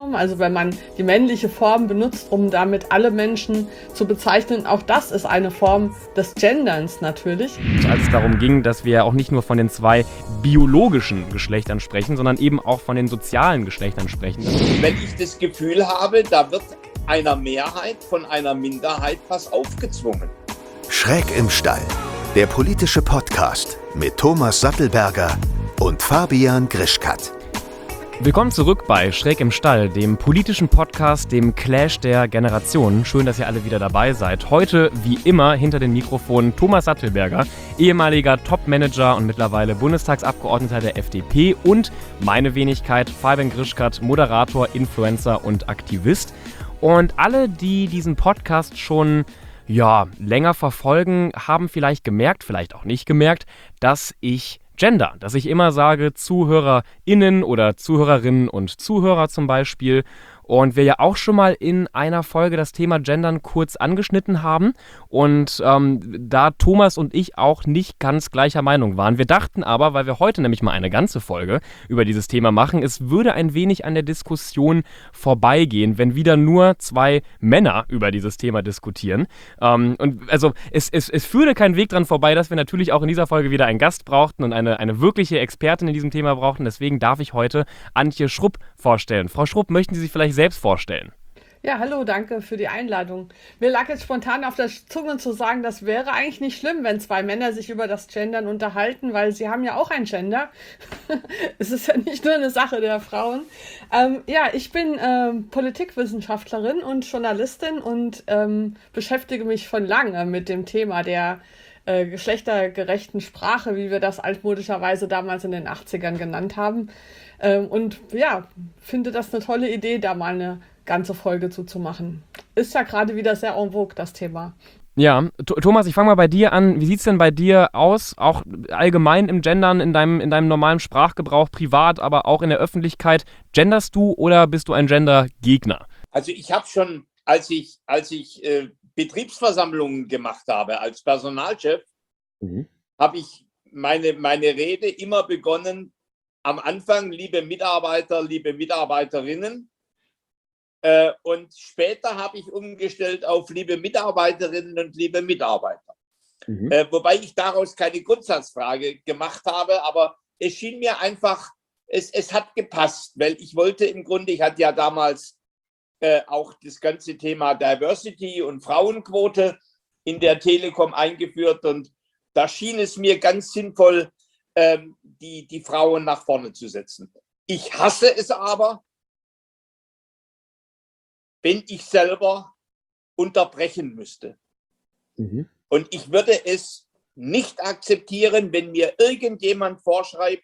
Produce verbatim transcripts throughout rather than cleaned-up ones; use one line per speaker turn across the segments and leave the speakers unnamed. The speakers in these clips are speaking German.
Also wenn man die männliche Form benutzt, um damit alle Menschen zu bezeichnen, auch das ist eine Form des Genderns natürlich.
Als es darum ging, dass wir auch nicht nur von den zwei biologischen Geschlechtern sprechen, sondern eben auch von den sozialen Geschlechtern sprechen.
Wenn ich das Gefühl habe, da wird einer Mehrheit von einer Minderheit was aufgezwungen.
Schräg im Stall, der politische Podcast mit Thomas Sattelberger und Fabian Grischkat.
Willkommen zurück bei Schräg im Stall, dem politischen Podcast, dem Clash der Generationen. Schön, dass ihr alle wieder dabei seid. Heute, wie immer, hinter den Mikrofonen Thomas Sattelberger, ehemaliger Top-Manager und mittlerweile Bundestagsabgeordneter der F D P und meine Wenigkeit, Fabian Grischkat, Moderator, Influencer und Aktivist. Und alle, die diesen Podcast schon ja, länger verfolgen, haben vielleicht gemerkt, vielleicht auch nicht gemerkt, dass ich Gender, dass ich immer sage ZuhörerInnen oder Zuhörerinnen und Zuhörer zum Beispiel. Und wir ja auch schon mal in einer Folge das Thema Gendern kurz angeschnitten haben und ähm, da Thomas und ich auch nicht ganz gleicher Meinung waren. Wir dachten aber, weil wir heute nämlich mal eine ganze Folge über dieses Thema machen, es würde ein wenig an der Diskussion vorbeigehen, wenn wieder nur zwei Männer über dieses Thema diskutieren. Ähm, und also es, es, es führte kein Weg dran vorbei, dass wir natürlich auch in dieser Folge wieder einen Gast brauchten und eine, eine wirkliche Expertin in diesem Thema brauchten. Deswegen darf ich heute Antje Schrupp vorstellen. Frau Schrupp, möchten Sie sich vielleicht selbst vorstellen?
Ja, hallo, danke für die Einladung. Mir lag jetzt spontan auf der Zunge zu sagen, das wäre eigentlich nicht schlimm, wenn zwei Männer sich über das Gendern unterhalten, weil sie haben ja auch ein Gender. Es ist ja nicht nur eine Sache der Frauen. Ähm, ja, ich bin ähm, Politikwissenschaftlerin und Journalistin und ähm, beschäftige mich schon lange mit dem Thema der äh, geschlechtergerechten Sprache, wie wir das altmodischerweise damals in den achtzigern genannt haben. Ähm, und ja, finde das eine tolle Idee, da mal eine ganze Folge zuzumachen. Ist ja gerade wieder sehr en vogue, das Thema.
Ja, Th- Thomas, ich fange mal bei dir an. Wie sieht es denn bei dir aus, auch allgemein im Gendern, in deinem, in deinem normalen Sprachgebrauch, privat, aber auch in der Öffentlichkeit? Genderst du oder bist du ein Gender-Gegner?
Also ich habe schon, als ich, als ich äh, Betriebsversammlungen gemacht habe als Personalchef, mhm. habe ich meine, meine Rede immer begonnen, am Anfang, liebe Mitarbeiter, liebe Mitarbeiterinnen, äh, und später habe ich umgestellt auf liebe Mitarbeiterinnen und liebe Mitarbeiter. Mhm. Äh, wobei ich daraus keine Grundsatzfrage gemacht habe, aber es schien mir einfach, es, es hat gepasst, weil ich wollte im Grunde, ich hatte ja damals äh, auch das ganze Thema Diversity und Frauenquote in der Telekom eingeführt und da schien es mir ganz sinnvoll, ähm, die, die Frauen nach vorne zu setzen. Ich hasse es aber, wenn ich selber unterbrechen müsste. Mhm. Und ich würde es nicht akzeptieren, wenn mir irgendjemand vorschreibt,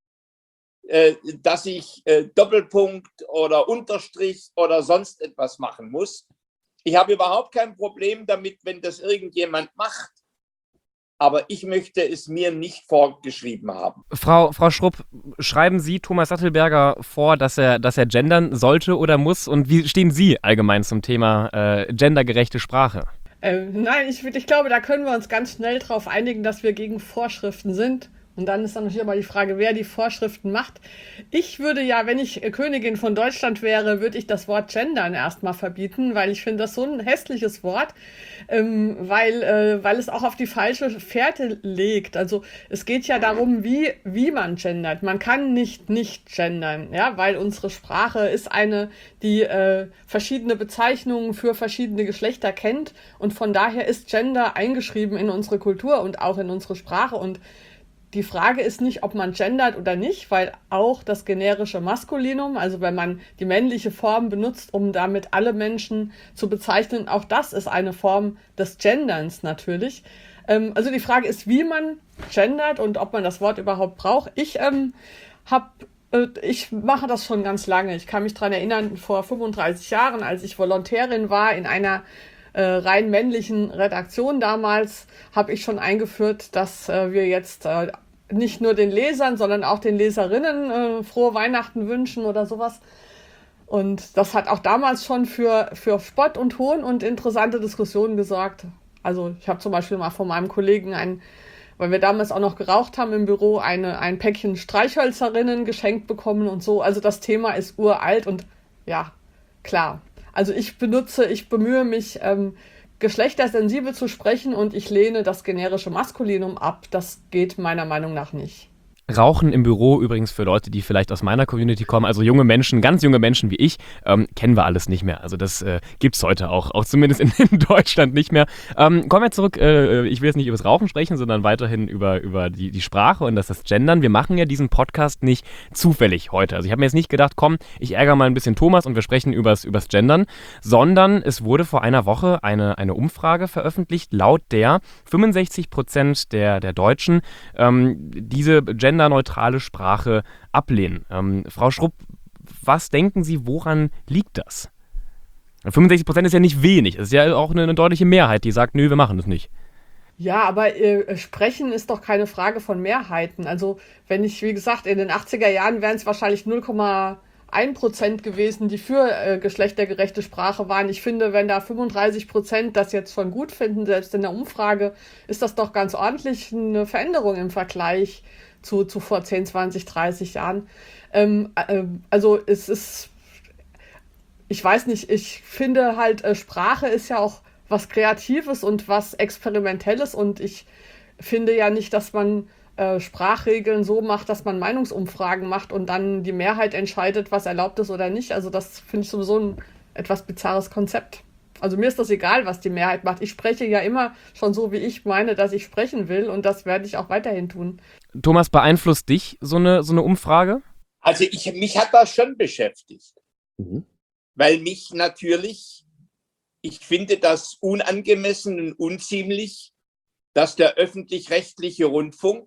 äh, dass ich äh, Doppelpunkt oder Unterstrich oder sonst etwas machen muss. Ich habe überhaupt kein Problem damit, wenn das irgendjemand macht. Aber ich möchte es mir nicht vorgeschrieben haben.
Frau, Frau Schrupp, schreiben Sie Thomas Sattelberger vor, dass er, dass er gendern sollte oder muss? Und wie stehen Sie allgemein zum Thema äh, gendergerechte Sprache?
Ähm, nein, ich, ich glaube, da können wir uns ganz schnell darauf einigen, dass wir gegen Vorschriften sind. Und dann ist dann natürlich immer die Frage, wer die Vorschriften macht. Ich würde ja, wenn ich Königin von Deutschland wäre, würde ich das Wort gendern erstmal verbieten, weil ich finde das so ein hässliches Wort, ähm, weil, äh, weil es auch auf die falsche Fährte legt. Also es geht ja darum, wie, wie man gendert. Man kann nicht nicht gendern, ja, weil unsere Sprache ist eine, die äh, verschiedene Bezeichnungen für verschiedene Geschlechter kennt. Und von daher ist Gender eingeschrieben in unsere Kultur und auch in unsere Sprache. Und die Frage ist nicht, ob man gendert oder nicht, weil auch das generische Maskulinum, also wenn man die männliche Form benutzt, um damit alle Menschen zu bezeichnen, auch das ist eine Form des Genderns natürlich. Ähm, also die Frage ist, wie man gendert und ob man das Wort überhaupt braucht. Ich ähm, habe äh, ich mache das schon ganz lange. Ich kann mich daran erinnern, vor fünfunddreißig Jahren, als ich Volontärin war in einer äh, rein männlichen Redaktion damals, habe ich schon eingeführt, dass äh, wir jetzt äh, nicht nur den Lesern, sondern auch den Leserinnen äh, frohe Weihnachten wünschen oder sowas. Und das hat auch damals schon für, für Spott und Hohn und interessante Diskussionen gesorgt. Also ich habe zum Beispiel mal von meinem Kollegen ein, weil wir damals auch noch geraucht haben im Büro, eine, ein Päckchen Streichhölzerinnen geschenkt bekommen und so. Also das Thema ist uralt und ja, klar. Also ich benutze, ich bemühe mich, ähm, geschlechtersensibel zu sprechen und ich lehne das generische Maskulinum ab. Das geht meiner Meinung nach nicht.
Rauchen im Büro übrigens für Leute, die vielleicht aus meiner Community kommen, also junge Menschen, ganz junge Menschen wie ich, ähm, kennen wir alles nicht mehr. Also das äh, gibt es heute auch, auch zumindest in, in Deutschland nicht mehr. Ähm, kommen wir zurück, äh, ich will jetzt nicht über das Rauchen sprechen, sondern weiterhin über, über die, die Sprache und das, das Gendern. Wir machen ja diesen Podcast nicht zufällig heute. Also ich habe mir jetzt nicht gedacht, komm, ich ärgere mal ein bisschen Thomas und wir sprechen übers, übers Gendern, sondern es wurde vor einer Woche eine, eine Umfrage veröffentlicht, laut der fünfundsechzig Prozent der, der Deutschen ähm, diese Gender genderneutrale Sprache ablehnen. Ähm, Frau Schrupp, was denken Sie, woran liegt das? fünfundsechzig Prozent ist ja nicht wenig. Es ist ja auch eine, eine deutliche Mehrheit, die sagt, nö, wir machen das nicht.
Ja, aber äh, Sprechen ist doch keine Frage von Mehrheiten. Also wenn ich, wie gesagt, in den achtziger Jahren wären es wahrscheinlich null Komma eins Prozent gewesen, die für äh, geschlechtergerechte Sprache waren. Ich finde, wenn da fünfunddreißig Prozent das jetzt schon gut finden, selbst in der Umfrage, ist das doch ganz ordentlich eine Veränderung im Vergleich zu, zu vor zehn, zwanzig, dreißig Jahren. Ähm, äh, also es ist, ich weiß nicht, ich finde halt, äh, Sprache ist ja auch was Kreatives und was Experimentelles und ich finde ja nicht, dass man äh, Sprachregeln so macht, dass man Meinungsumfragen macht und dann die Mehrheit entscheidet, was erlaubt ist oder nicht. Also das finde ich sowieso ein etwas bizarres Konzept. Also mir ist das egal, was die Mehrheit macht. Ich spreche ja immer schon so, wie ich meine, dass ich sprechen will und das werde ich auch weiterhin tun.
Thomas, beeinflusst dich so eine, so eine Umfrage?
Also ich, mich hat das schon beschäftigt, mhm. weil mich natürlich, ich finde das unangemessen und unziemlich, dass der öffentlich-rechtliche Rundfunk,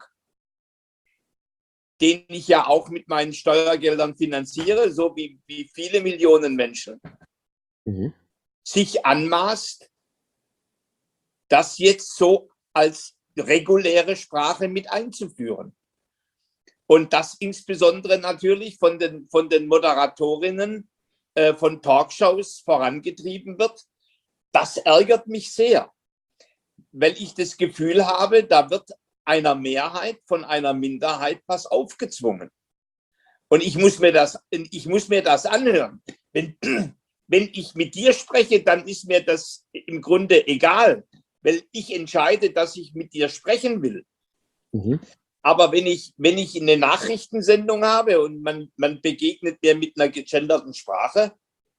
den ich ja auch mit meinen Steuergeldern finanziere, so wie, wie viele Millionen Menschen, mhm. sich anmaßt, das jetzt so als reguläre Sprache mit einzuführen. Und das insbesondere natürlich von den, von den Moderatorinnen äh, von Talkshows vorangetrieben wird. Das ärgert mich sehr, weil ich das Gefühl habe, da wird einer Mehrheit von einer Minderheit was aufgezwungen. Und ich muss mir das, ich muss mir das anhören. Wenn, wenn ich mit dir spreche, dann ist mir das im Grunde egal, weil ich entscheide, dass ich mit dir sprechen will. Mhm. Aber wenn ich, wenn ich eine Nachrichtensendung habe und man, man begegnet mir mit einer gegenderten Sprache,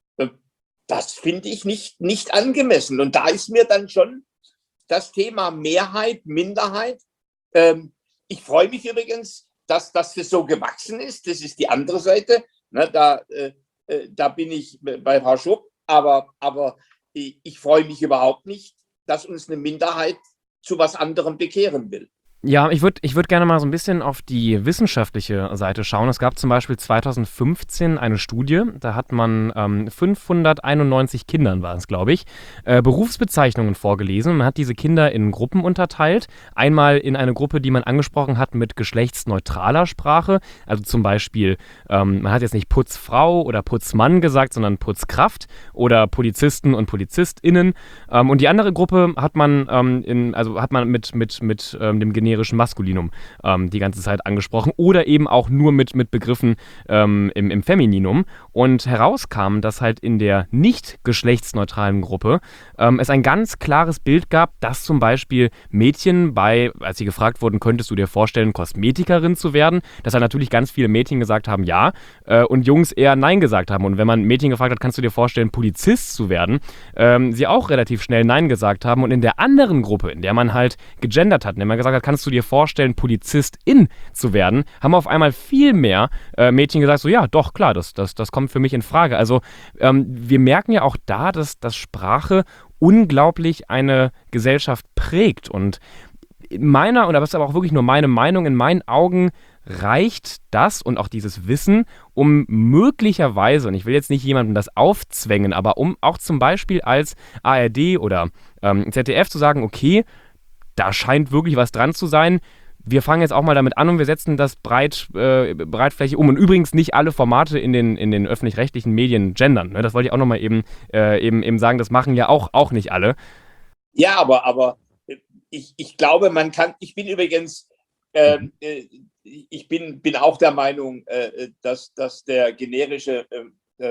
das finde ich nicht, nicht angemessen. Und da ist mir dann schon das Thema Mehrheit, Minderheit. Ähm, ich freue mich übrigens, dass, dass das so gewachsen ist. Das ist die andere Seite. Ne, da, äh, da bin ich bei Frau Schrupp. Aber, aber ich, ich freue mich überhaupt nicht, dass uns eine Minderheit zu was anderem bekehren will.
Ja, ich würde ich würd gerne mal so ein bisschen auf die wissenschaftliche Seite schauen. Es gab zum Beispiel zweitausendfünfzehn eine Studie, da hat man ähm, fünfhunderteinundneunzig Kindern, war es glaube ich, äh, Berufsbezeichnungen vorgelesen. Man hat diese Kinder in Gruppen unterteilt. Einmal in eine Gruppe, die man angesprochen hat mit geschlechtsneutraler Sprache. Also zum Beispiel, ähm, man hat jetzt nicht Putzfrau oder Putzmann gesagt, sondern Putzkraft oder Polizisten und PolizistInnen. Ähm, und die andere Gruppe hat man, ähm, in, also hat man mit, mit, mit ähm, dem generischen Maskulinum ähm, die ganze Zeit angesprochen oder eben auch nur mit, mit Begriffen ähm, im, im Femininum. Und herauskam, dass halt in der nicht geschlechtsneutralen Gruppe ähm, es ein ganz klares Bild gab, dass zum Beispiel Mädchen bei, als sie gefragt wurden, könntest du dir vorstellen, Kosmetikerin zu werden, dass halt natürlich ganz viele Mädchen gesagt haben, ja, äh, und Jungs eher Nein gesagt haben. Und wenn man Mädchen gefragt hat, kannst du dir vorstellen, Polizist zu werden, ähm, sie auch relativ schnell Nein gesagt haben. Und in der anderen Gruppe, in der man halt gegendert hat, in der man gesagt hat, kannst du dir vorstellen, Polizistin zu werden, haben auf einmal viel mehr äh, Mädchen gesagt, so ja, doch, klar, das, das, das kommt für mich in Frage. Also ähm, wir merken ja auch da, dass, dass Sprache unglaublich eine Gesellschaft prägt. Und in meiner, und das ist aber auch wirklich nur meine Meinung, in meinen Augen reicht das und auch dieses Wissen, um möglicherweise, und ich will jetzt nicht jemandem das aufzwängen, aber um auch zum Beispiel als A R D oder ähm, Z D F zu sagen, okay, da scheint wirklich was dran zu sein. Wir fangen jetzt auch mal damit an und wir setzen das breit, äh, breitflächig um. Und übrigens nicht alle Formate in den, in den öffentlich-rechtlichen Medien gendern. Ne? Das wollte ich auch nochmal eben, äh, eben, eben sagen. Das machen ja auch, auch nicht alle.
Ja, aber, aber ich, ich glaube, man kann, ich bin übrigens, äh, äh, ich bin, bin auch der Meinung, äh, dass, dass der generische äh,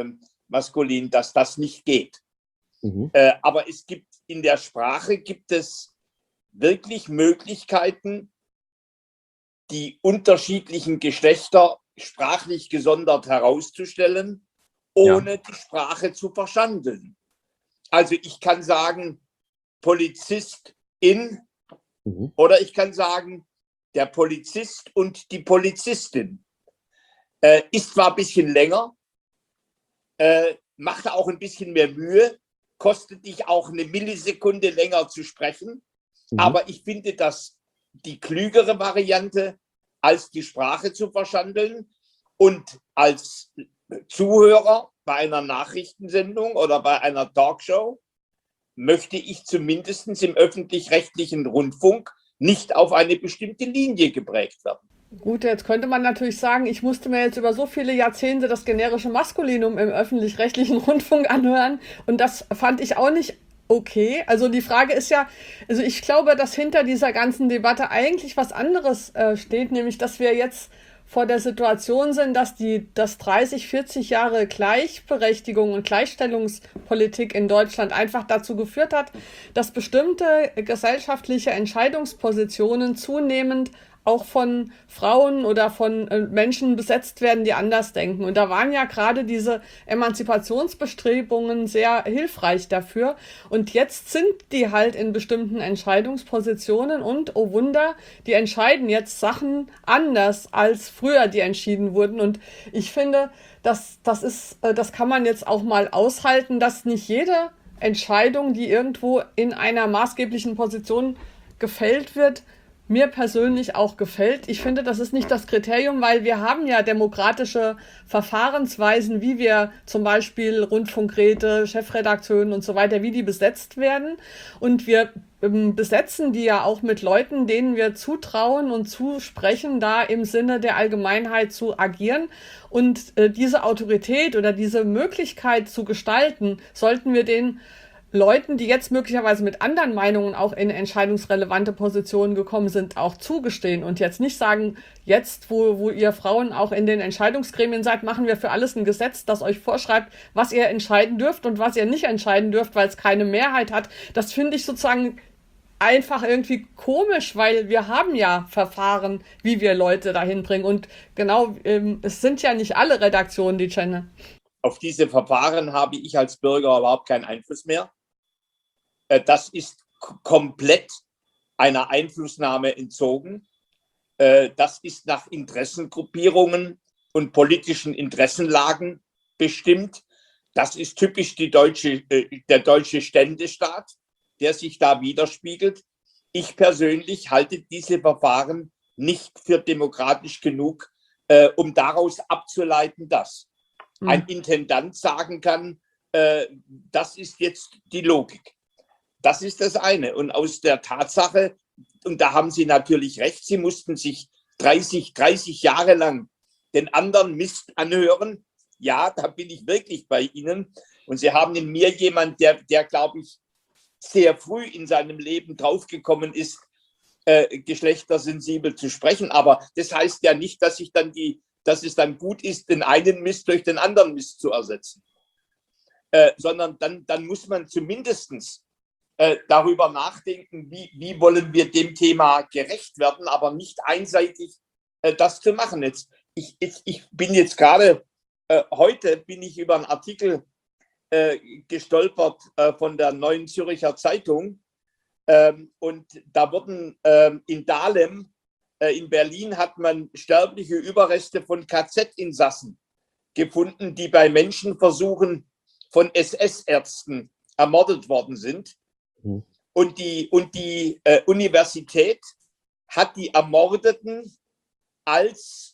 maskulin, dass das nicht geht. Mhm. Äh, aber es gibt in der Sprache gibt es wirklich Möglichkeiten, die unterschiedlichen Geschlechter sprachlich gesondert herauszustellen, ohne ja. die Sprache zu verschandeln. Also ich kann sagen, Polizistin mhm. oder ich kann sagen, der Polizist und die Polizistin. Äh, ist zwar ein bisschen länger, äh, macht auch ein bisschen mehr Mühe, kostet dich auch eine Millisekunde länger zu sprechen, mhm. aber ich finde das die klügere Variante, als die Sprache zu verschandeln. Und als Zuhörer bei einer Nachrichtensendung oder bei einer Talkshow möchte ich zumindest im öffentlich-rechtlichen Rundfunk nicht auf eine bestimmte Linie geprägt werden.
Gut, jetzt könnte man natürlich sagen, ich musste mir jetzt über so viele Jahrzehnte das generische Maskulinum im öffentlich-rechtlichen Rundfunk anhören und das fand ich auch nicht okay. Also die Frage ist ja, also ich glaube, dass hinter dieser ganzen Debatte eigentlich was anderes äh, steht, nämlich dass wir jetzt vor der Situation sind, dass die dass dreißig, vierzig Jahre Gleichberechtigung und Gleichstellungspolitik in Deutschland einfach dazu geführt hat, dass bestimmte gesellschaftliche Entscheidungspositionen zunehmend auch von Frauen oder von Menschen besetzt werden, die anders denken. Und da waren ja gerade diese Emanzipationsbestrebungen sehr hilfreich dafür. Und jetzt sind die halt in bestimmten Entscheidungspositionen und, oh Wunder, die entscheiden jetzt Sachen anders, als früher die entschieden wurden. Und ich finde, das, das ist, das kann man jetzt auch mal aushalten, dass nicht jede Entscheidung, die irgendwo in einer maßgeblichen Position gefällt wird, mir persönlich auch gefällt. Ich finde, das ist nicht das Kriterium, weil wir haben ja demokratische Verfahrensweisen, wie wir zum Beispiel Rundfunkräte, Chefredakteuren und so weiter, wie die besetzt werden. Und wir ähm, besetzen die ja auch mit Leuten, denen wir zutrauen und zusprechen, da im Sinne der Allgemeinheit zu agieren. Und äh, diese Autorität oder diese Möglichkeit zu gestalten, sollten wir den Leuten, die jetzt möglicherweise mit anderen Meinungen auch in entscheidungsrelevante Positionen gekommen sind, auch zugestehen und jetzt nicht sagen, jetzt, wo, wo ihr Frauen auch in den Entscheidungsgremien seid, machen wir für alles ein Gesetz, das euch vorschreibt, was ihr entscheiden dürft und was ihr nicht entscheiden dürft, weil es keine Mehrheit hat. Das finde ich sozusagen einfach irgendwie komisch, weil wir haben ja Verfahren, wie wir Leute dahin bringen. Und genau, ähm, es sind ja nicht alle Redaktionen, die gendern.
Auf diese Verfahren habe ich als Bürger überhaupt keinen Einfluss mehr. Das ist komplett einer Einflussnahme entzogen. Das ist nach Interessengruppierungen und politischen Interessenlagen bestimmt. Das ist typisch die deutsche, der deutsche Ständestaat, der sich da widerspiegelt. Ich persönlich halte diese Verfahren nicht für demokratisch genug, um daraus abzuleiten, dass mhm. ein Intendant sagen kann, das ist jetzt die Logik. Das ist das eine. Und aus der Tatsache, und da haben Sie natürlich recht, Sie mussten sich dreißig, dreißig Jahre lang den anderen Mist anhören. Ja, da bin ich wirklich bei Ihnen. Und Sie haben in mir jemand, der, der glaube ich, sehr früh in seinem Leben draufgekommen ist, äh, geschlechtersensibel zu sprechen. Aber das heißt ja nicht, dass, ich dann die, dass es dann gut ist, den einen Mist durch den anderen Mist zu ersetzen. Äh, sondern dann, dann muss man zumindestens darüber nachdenken, wie, wie wollen wir dem Thema gerecht werden, aber nicht einseitig äh, das zu machen. Jetzt, ich, ich, ich bin jetzt gerade, äh, heute bin ich über einen Artikel äh, gestolpert äh, von der Neuen Zürcher Zeitung ähm, und da wurden ähm, in Dahlem, äh, in Berlin hat man sterbliche Überreste von K Z-Insassen gefunden, die bei Menschenversuchen von S S-Ärzten ermordet worden sind. Und die, und die äh, Universität hat die Ermordeten als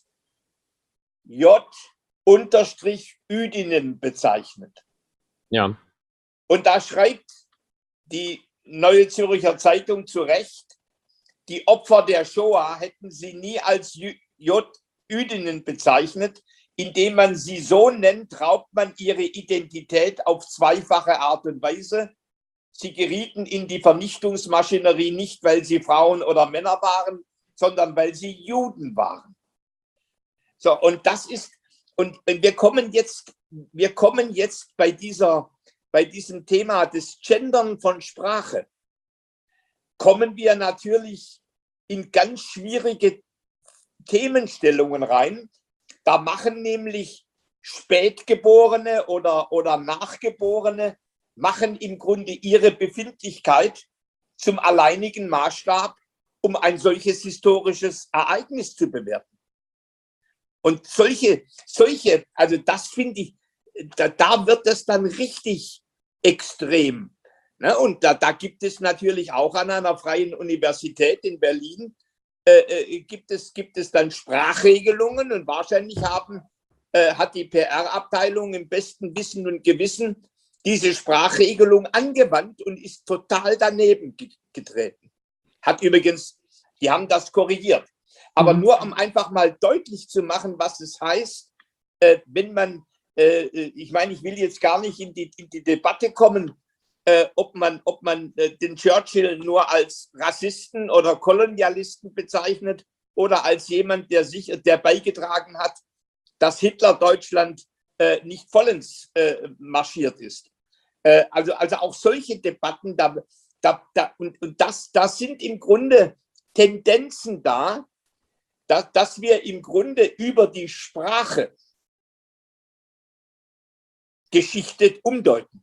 J-Üdinnen bezeichnet.
Ja.
Und da schreibt die Neue Zürcher Zeitung zu Recht, die Opfer der Shoah hätten sie nie als J-Üdinnen bezeichnet. Indem man sie so nennt, raubt man ihre Identität auf zweifache Art und Weise. Sie gerieten in die Vernichtungsmaschinerie nicht, weil sie Frauen oder Männer waren, sondern weil sie Juden waren. So, und das ist, und wir kommen jetzt, wir kommen jetzt bei, dieser, bei diesem Thema des Gendern von Sprache, kommen wir natürlich in ganz schwierige Themenstellungen rein. Da machen nämlich Spätgeborene oder, oder Nachgeborene, machen im Grunde ihre Befindlichkeit zum alleinigen Maßstab, um ein solches historisches Ereignis zu bewerten. Und solche, solche, also das finde ich, da, da wird es dann richtig extrem. Ne? Und da, da gibt es natürlich auch an einer freien Universität in Berlin, äh, gibt, es, gibt es dann Sprachregelungen und wahrscheinlich haben, äh, hat die P R-Abteilung im besten Wissen und Gewissen diese Sprachregelung angewandt und ist total daneben getreten. Hat übrigens, die haben das korrigiert. Aber mhm. nur um einfach mal deutlich zu machen, was es heißt, äh, wenn man, äh, ich meine, ich will jetzt gar nicht in die, in die Debatte kommen, äh, ob man, ob man äh, den Churchill nur als Rassisten oder Kolonialisten bezeichnet oder als jemand, der sich, der beigetragen hat, dass Hitler Deutschland äh, nicht vollends äh, marschiert ist. Äh, also, also auch solche Debatten, da, da, da, und, und das, das sind im Grunde Tendenzen da, dass, dass wir im Grunde über die Sprache Geschichte umdeuten.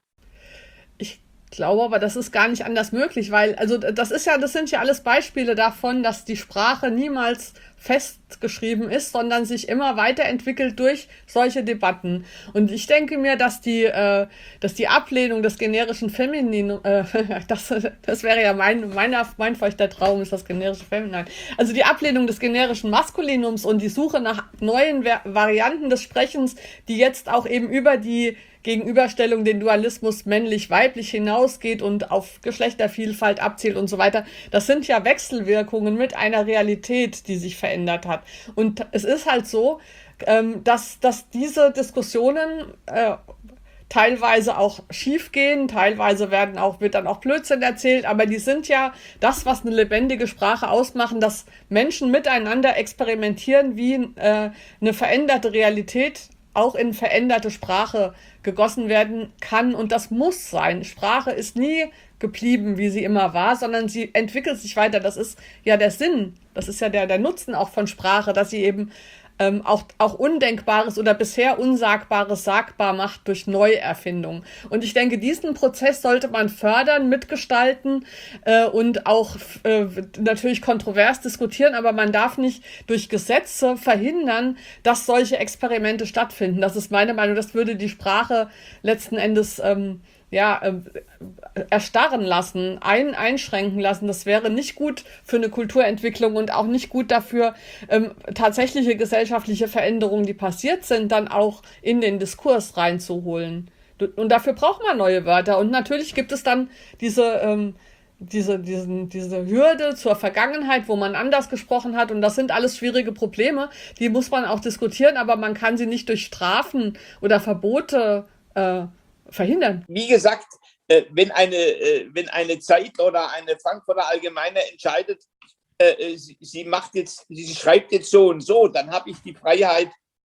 Ich glaube aber, das ist gar nicht anders möglich, weil, also das ist ja, das sind ja alles Beispiele davon, dass die Sprache niemals festgeschrieben ist, sondern sich immer weiterentwickelt durch solche Debatten. Und ich denke mir, dass die, äh, dass die Ablehnung des generischen Femininums, äh, das, das wäre ja mein, meiner, mein feuchter Traum, ist das generische Feminin. Also die Ablehnung des generischen Maskulinums und die Suche nach neuen Ver- Varianten des Sprechens, die jetzt auch eben über die Gegenüberstellung, den Dualismus männlich-weiblich hinausgeht und auf Geschlechtervielfalt abzielt und so weiter. Das sind ja Wechselwirkungen mit einer Realität, die sich verändert hat. Und es ist halt so, dass, dass diese Diskussionen äh, teilweise auch schief gehen, teilweise werden auch, wird dann auch Blödsinn erzählt, aber die sind ja das, was eine lebendige Sprache ausmachen, dass Menschen miteinander experimentieren, wie äh, eine veränderte Realität auch in veränderte Sprache gegossen werden kann. Und das muss sein. Sprache ist nie geblieben, wie sie immer war, sondern sie entwickelt sich weiter. Das ist ja der Sinn, das ist ja der, der Nutzen auch von Sprache, dass sie eben ähm, auch, auch Undenkbares oder bisher Unsagbares sagbar macht durch Neuerfindung. Und ich denke, diesen Prozess sollte man fördern, mitgestalten äh, und auch äh, natürlich kontrovers diskutieren, aber man darf nicht durch Gesetze verhindern, dass solche Experimente stattfinden. Das ist meine Meinung. Das würde die Sprache letzten Endes ähm, ja, äh, erstarren lassen, ein, einschränken lassen. Das wäre nicht gut für eine Kulturentwicklung und auch nicht gut dafür, ähm, tatsächliche gesellschaftliche Veränderungen, die passiert sind, dann auch in den Diskurs reinzuholen. Und dafür braucht man neue Wörter. Und natürlich gibt es dann diese, ähm, diese, diesen, diese Hürde zur Vergangenheit, wo man anders gesprochen hat. Und das sind alles schwierige Probleme. Die muss man auch diskutieren, aber man kann sie nicht durch Strafen oder Verbote äh, verhindern.
Wie gesagt, äh, wenn, eine, äh, wenn eine Zeit oder eine Frankfurter Allgemeine entscheidet, äh, sie, sie macht jetzt, sie schreibt jetzt so und so, dann habe ich die Freiheit,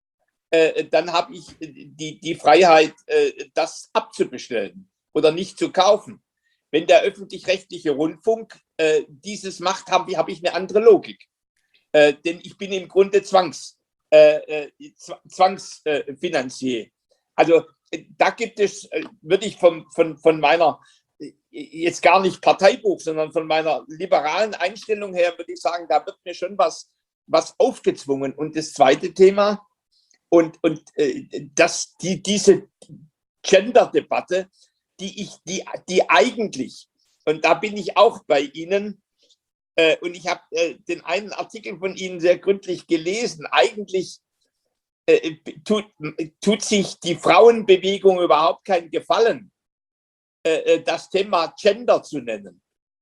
äh, dann habe ich die, die Freiheit, äh, das abzubestellen oder nicht zu kaufen. Wenn der öffentlich-rechtliche Rundfunk äh, dieses macht, habe ich, hab ich eine andere Logik. Äh, denn ich bin im Grunde Zwangs, äh, Zwangsfinanzier. Also da gibt es, würde ich von, von, von meiner, jetzt gar nicht Parteibuch, sondern von meiner liberalen Einstellung her, würde ich sagen, da wird mir schon was, was aufgezwungen. Und das zweite Thema, und, und äh, das, die, diese Gender-Debatte, die ich, die, die eigentlich, und da bin ich auch bei Ihnen, äh, und ich habe äh, den einen Artikel von Ihnen sehr gründlich gelesen, eigentlich Äh, tut, tut sich die Frauenbewegung überhaupt keinen Gefallen, äh, das Thema Gender zu nennen.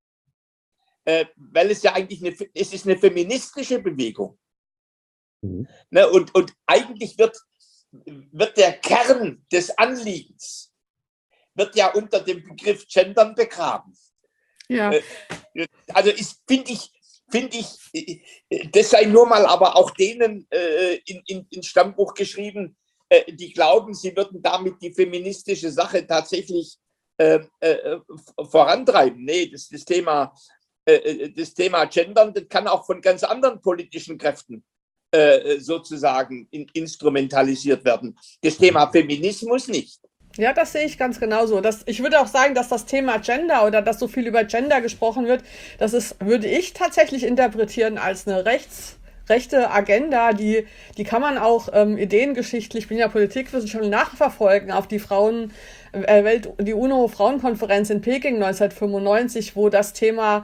Äh, weil es ja eigentlich eine, es ist eine feministische Bewegung. Mhm. Ne, und, und eigentlich wird, wird der Kern des Anliegens wird ja unter dem Begriff Gendern begraben.
Ja.
Äh, also ist, finde ich, finde ich, das sei nur mal aber auch denen äh, in, in, ins Stammbuch geschrieben, äh, die glauben, sie würden damit die feministische Sache tatsächlich äh, äh, vorantreiben. Nee, das, das, Thema, äh, das Thema Gendern, das kann auch von ganz anderen politischen Kräften äh, sozusagen in, instrumentalisiert werden. Das Thema Feminismus nicht.
Ja, das sehe ich ganz genauso. Das, ich würde auch sagen, dass das Thema Gender oder dass so viel über Gender gesprochen wird, das ist, würde ich tatsächlich interpretieren als eine rechts, rechte Agenda, die, die kann man auch ähm, ideengeschichtlich, ich bin ja Politikwissenschaftler, nachverfolgen auf die Frauen, äh, Welt, die UNO-Frauenkonferenz in Peking neunzehnhundertfünfundneunzig, wo das Thema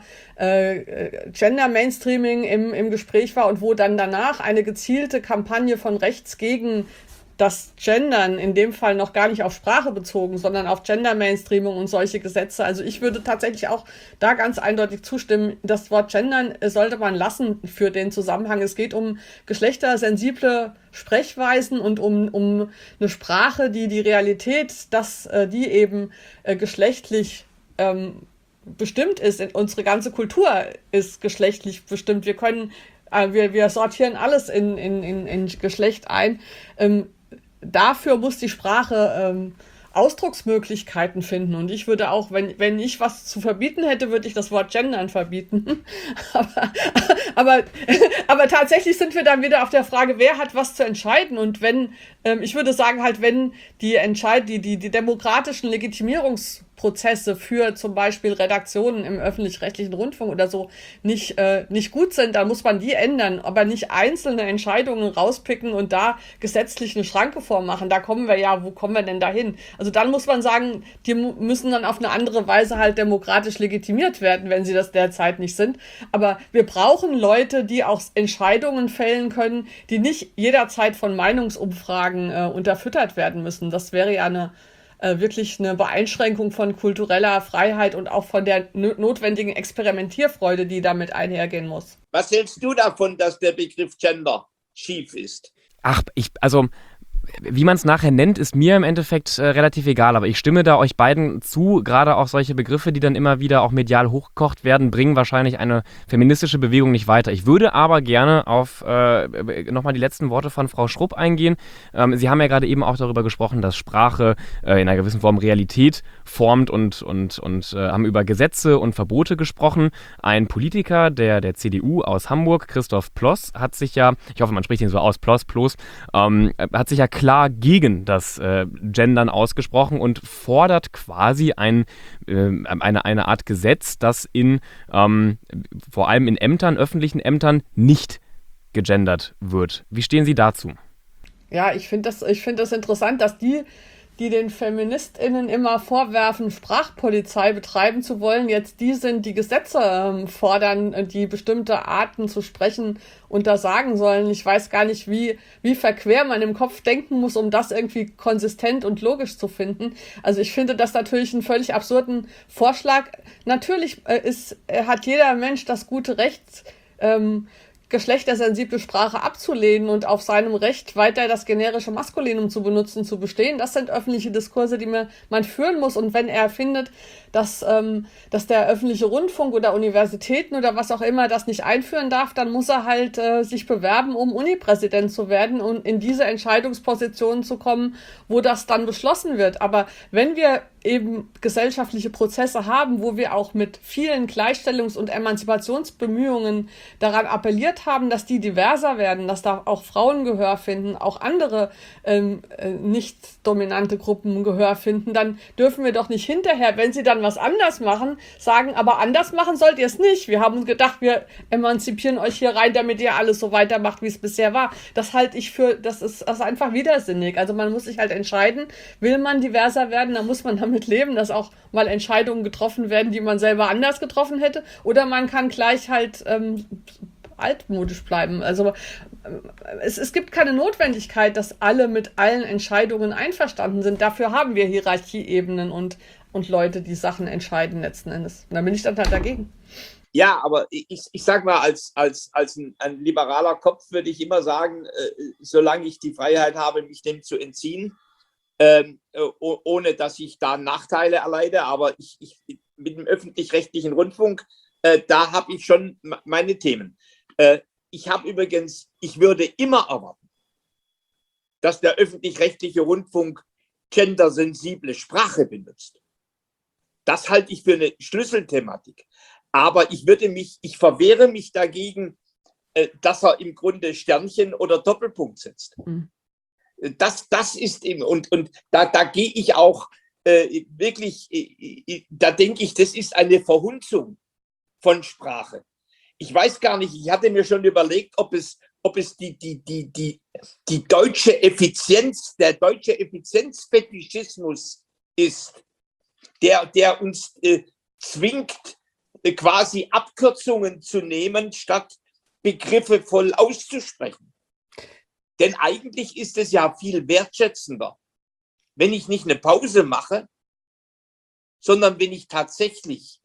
äh, Gender Mainstreaming im, im Gespräch war und wo dann danach eine gezielte Kampagne von rechts gegen das Gendern, in dem Fall noch gar nicht auf Sprache bezogen, sondern auf Gender-Mainstreaming und solche Gesetze. Also ich würde tatsächlich auch da ganz eindeutig zustimmen, das Wort Gendern sollte man lassen für den Zusammenhang. Es geht um geschlechtersensible Sprechweisen und um, um eine Sprache, die die Realität, dass äh, die eben äh, geschlechtlich ähm, bestimmt ist. Unsere ganze Kultur ist geschlechtlich bestimmt. Wir können, äh, wir, wir sortieren alles in, in, in, in Geschlecht ein. Ähm, Dafür muss die Sprache ähm, Ausdrucksmöglichkeiten finden. Und ich würde auch, wenn, wenn ich was zu verbieten hätte, würde ich das Wort Gendern verbieten. aber, aber, aber tatsächlich sind wir dann wieder auf der Frage, wer hat was zu entscheiden? Und wenn, ähm, ich würde sagen halt, wenn die Entscheid die, die, die demokratischen Legitimierungsprozesse für zum Beispiel Redaktionen im öffentlich-rechtlichen Rundfunk oder so nicht, äh, nicht gut sind, dann muss man die ändern, aber nicht einzelne Entscheidungen rauspicken und da gesetzlich eine Schranke vormachen. Da kommen wir ja, wo kommen wir denn da hin? Also dann muss man sagen, die müssen dann auf eine andere Weise halt demokratisch legitimiert werden, wenn sie das derzeit nicht sind. Aber wir brauchen Leute, die auch Entscheidungen fällen können, die nicht jederzeit von Meinungsumfragen äh, unterfüttert werden müssen. Das wäre ja eine äh, wirklich eine Beeinschränkung von kultureller Freiheit und auch von der no- notwendigen Experimentierfreude, die damit einhergehen muss.
Was hältst du davon, dass der Begriff Gender schief ist?
Ach, ich, also, wie man es nachher nennt, ist mir im Endeffekt äh, relativ egal, aber ich stimme da euch beiden zu, gerade auch solche Begriffe, die dann immer wieder auch medial hochgekocht werden, bringen wahrscheinlich eine feministische Bewegung nicht weiter. Ich würde aber gerne auf äh, nochmal die letzten Worte von Frau Schrupp eingehen. Ähm, Sie haben ja gerade eben auch darüber gesprochen, dass Sprache äh, in einer gewissen Form Realität formt und, und, und äh, haben über Gesetze und Verbote gesprochen. Ein Politiker der, der C D U aus Hamburg, Christoph Ploss, hat sich ja, ich hoffe, man spricht ihn so aus, Ploss, Ploss, ähm, hat sich ja klar gegen das äh, Gendern ausgesprochen und fordert quasi ein, äh, eine, eine Art Gesetz, das in ähm, vor allem in Ämtern, öffentlichen Ämtern nicht gegendert wird. Wie stehen Sie dazu?
Ja, ich finde das, ich finde das interessant, dass die, die den FeministInnen immer vorwerfen, Sprachpolizei betreiben zu wollen, jetzt die sind, die Gesetze ähm, fordern, die bestimmte Arten zu sprechen untersagen sollen. Ich weiß gar nicht, wie, wie verquer man im Kopf denken muss, um das irgendwie konsistent und logisch zu finden. Also ich finde das natürlich einen völlig absurden Vorschlag. Natürlich äh, ist, äh, hat jeder Mensch das gute Recht, ähm, geschlechtersensible Sprache abzulehnen und auf seinem Recht weiter das generische Maskulinum zu benutzen, zu bestehen. Das sind öffentliche Diskurse, die man, man führen muss. Und wenn er findet, dass, ähm, dass der öffentliche Rundfunk oder Universitäten oder was auch immer das nicht einführen darf, dann muss er halt äh, sich bewerben, um Unipräsident zu werden und in diese Entscheidungspositionen zu kommen, wo das dann beschlossen wird. Aber wenn wir eben gesellschaftliche Prozesse haben, wo wir auch mit vielen Gleichstellungs- und Emanzipationsbemühungen daran appelliert haben, dass die diverser werden, dass da auch Frauen Gehör finden, auch andere ähm, äh, nicht dominante Gruppen Gehör finden, dann dürfen wir doch nicht hinterher, wenn sie dann was anders machen, sagen, aber anders machen sollt ihr es nicht. Wir haben uns gedacht, wir emanzipieren euch hier rein, damit ihr alles so weitermacht, wie es bisher war. Das halte ich für, das ist, das ist einfach widersinnig. Also man muss sich halt entscheiden, will man diverser werden, dann muss man damit leben, dass auch mal Entscheidungen getroffen werden, die man selber anders getroffen hätte, oder man kann gleich halt ähm, altmodisch bleiben. Also es, es gibt keine Notwendigkeit, dass alle mit allen Entscheidungen einverstanden sind. Dafür haben wir Hierarchieebenen und, und Leute, die Sachen entscheiden letzten Endes. Und da bin ich dann halt dagegen.
Ja, aber ich, ich sag mal, als, als, als ein, ein liberaler Kopf würde ich immer sagen, äh, solange ich die Freiheit habe, mich dem zu entziehen, Ähm, ohne dass ich da Nachteile erleide, aber ich, ich mit dem öffentlich-rechtlichen Rundfunk, äh, da habe ich schon meine Themen. Äh, ich habe übrigens, ich würde immer erwarten, dass der öffentlich-rechtliche Rundfunk gendersensible Sprache benutzt. Das halte ich für eine Schlüsselthematik. Aber ich würde mich, ich verwehre mich dagegen, dass er im Grunde Sternchen oder Doppelpunkt setzt. Mhm. Das, das ist eben, und, und da, da gehe ich auch äh, wirklich, äh, da denke ich, das ist eine Verhunzung von Sprache. Ich weiß gar nicht, ich hatte mir schon überlegt, ob es, ob es die, die, die, die, die deutsche Effizienz, der deutsche Effizienzfetischismus ist, der, der uns äh, zwingt, äh, quasi Abkürzungen zu nehmen, statt Begriffe voll auszusprechen. Denn eigentlich ist es ja viel wertschätzender, wenn ich nicht eine Pause mache, sondern wenn ich tatsächlich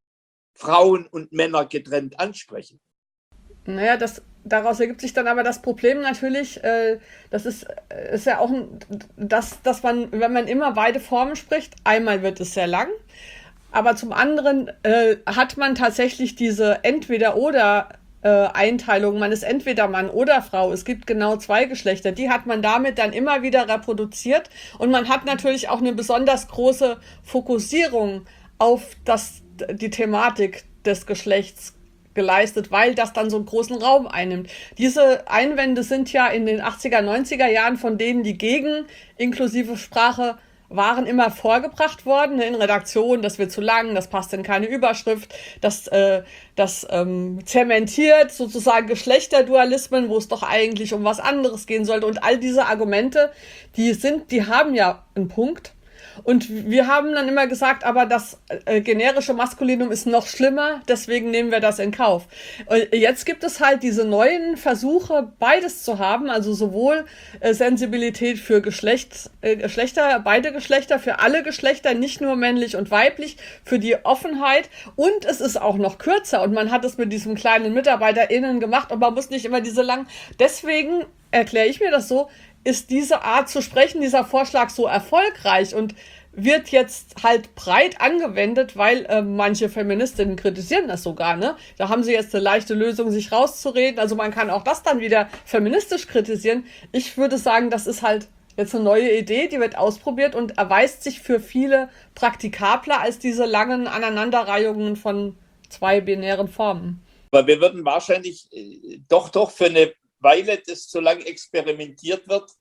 Frauen und Männer getrennt anspreche.
Naja, das, daraus ergibt sich dann aber das Problem natürlich, äh, das ist, ist ja auch, ein, dass, dass man, wenn man immer beide Formen spricht, einmal wird es sehr lang, aber zum anderen äh, hat man tatsächlich diese Entweder-oder Äh, Einteilung, man ist entweder Mann oder Frau, es gibt genau zwei Geschlechter, die hat man damit dann immer wieder reproduziert und man hat natürlich auch eine besonders große Fokussierung auf das, die Thematik des Geschlechts geleistet, weil das dann so einen großen Raum einnimmt. Diese Einwände sind ja in den achtziger, neunziger Jahren von denen, die gegen inklusive Sprache waren, immer vorgebracht worden in Redaktionen, das wird zu lang, das passt in keine Überschrift, das, äh, das ähm, zementiert sozusagen Geschlechterdualismen, wo es doch eigentlich um was anderes gehen sollte. Und all diese Argumente, die sind, die haben ja einen Punkt. Und wir haben dann immer gesagt, aber das äh, generische Maskulinum ist noch schlimmer, deswegen nehmen wir das in Kauf. Und jetzt gibt es halt diese neuen Versuche, beides zu haben, also sowohl äh, Sensibilität für Geschlecht, äh, Geschlechter, beide Geschlechter, für alle Geschlechter, nicht nur männlich und weiblich, für die Offenheit, und es ist auch noch kürzer und man hat es mit diesem kleinen MitarbeiterInnen gemacht und man muss nicht immer diese langen, deswegen erkläre ich mir das so, ist diese Art zu sprechen, dieser Vorschlag so erfolgreich und wird jetzt halt breit angewendet, weil äh, manche Feministinnen kritisieren das sogar, ne? Da haben sie jetzt eine leichte Lösung, sich rauszureden. Also man kann auch das dann wieder feministisch kritisieren. Ich würde sagen, das ist halt jetzt eine neue Idee, die wird ausprobiert und erweist sich für viele praktikabler als diese langen Aneinanderreihungen von zwei binären Formen.
Aber wir würden wahrscheinlich äh, doch, doch für eine Weile das so lange experimentiert wird,